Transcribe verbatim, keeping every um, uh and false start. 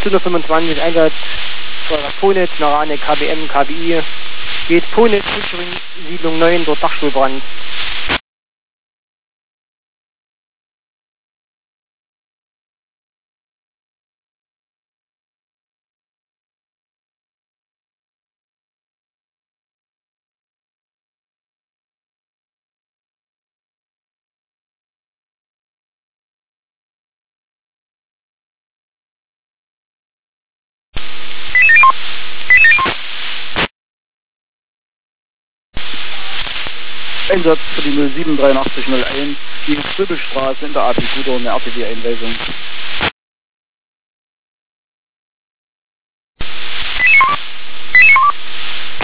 Stunde fünfundzwanzig, Einsatz Ponet, Narane, K B M, K B I. Geht Ponet, Siedlung neun, dort Dachstuhlbrand. Einsatz für die null sieben dreiundachtzig null eins, die Strüppelstraße in der A P Guder, eine R T W-Einweisung.